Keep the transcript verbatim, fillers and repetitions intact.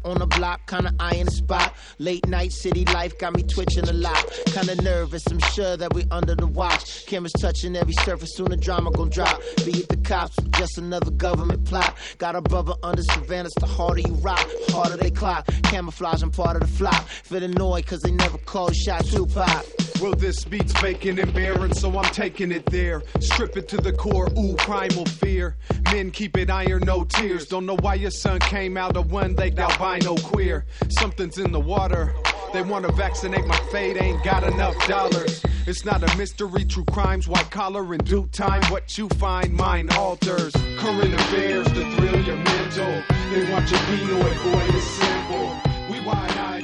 on the block, kinda eyeing the spot. Late night city life got me twitching a lot. Kinda nervous, I'm sure that we under the watch. Cameras touching every surface, soon the drama gon' drop. Be it the cops, just another government plot. Got a brother under surveillance, the harder you rock, harder they clock. Camouflage, I'm part of the flop. Feel annoyed cause they never called shot Tupac. Well, this beat's vacant and barren, so I'm taking it there. Strip it to the core, ooh, primal fear. Men keep it iron, no tears. Don't know why your son came out of one-legged albino queer. Something's in the water. They wanna vaccinate my fate, ain't got enough dollars. It's not a mystery, true crimes, white collar in due time. What you find, mine alters. Current affairs to thrill your mental. They want your Pinoy boy to simple. We wide-eyed.